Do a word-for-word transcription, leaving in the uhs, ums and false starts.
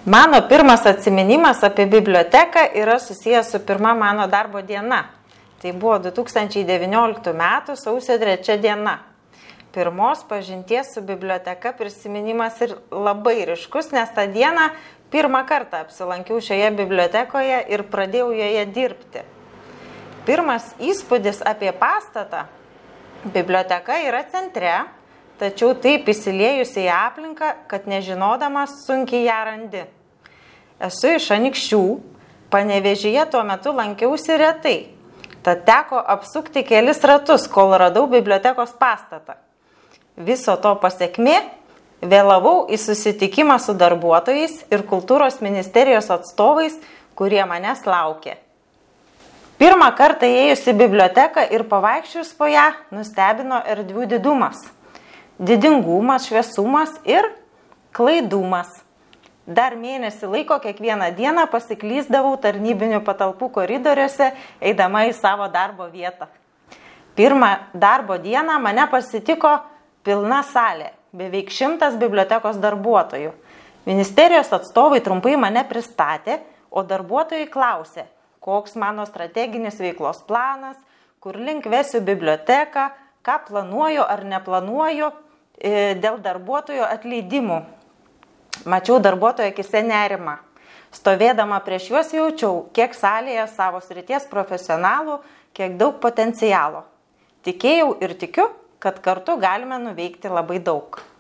Mano pirmas atsiminimas apie biblioteką yra susijęs su pirma mano darbo diena. Tai buvo du tūkstančiai devynioliktų metų sausio trečia diena. Pirmos pažinties su biblioteka prisiminimas ir labai ryškus, nes tą dieną pirmą kartą apsilankiau šioje bibliotekoje ir pradėjau joje dirbti. Pirmas įspūdis apie pastatą. Biblioteka yra centre, tačiau taip įsiliejusi į aplinką, kad nežinodamas sunkiai ją randi. Esu iš Anykščių, Panevėžyje tuo metu lankiausi retai, tad teko apsukti kelis ratus, kol radau bibliotekos pastatą. Viso to pasekmė vėlavau į susitikimą su darbuotojais ir kultūros ministerijos atstovais, kurie manęs laukė. Pirmą kartą ėjus į biblioteką ir pavaikščius po ją nustebino erdvių didumas, didingumas, šviesumas ir klaidumas. Dar mėnesį laiko kiekvieną dieną pasiklysdavau tarnybinių patalpų koridoriuose, eidama į savo darbo vietą. Pirmą darbo dieną mane pasitiko pilna salė, beveik šimtas bibliotekos darbuotojų. Ministerijos atstovai trumpai mane pristatė, o darbuotojai klausė, koks mano strateginis veiklos planas, kur link vesiu biblioteką, ką planuoju ar neplanuoju dėl darbuotojų atleidimų. Mačiau darbuotojo akise nerimą. Stovėdama prieš juos jaučiau, kiek salėje savo srities profesionalų, kiek daug potencialo. Tikėjau ir tikiu, kad kartu galime nuveikti labai daug.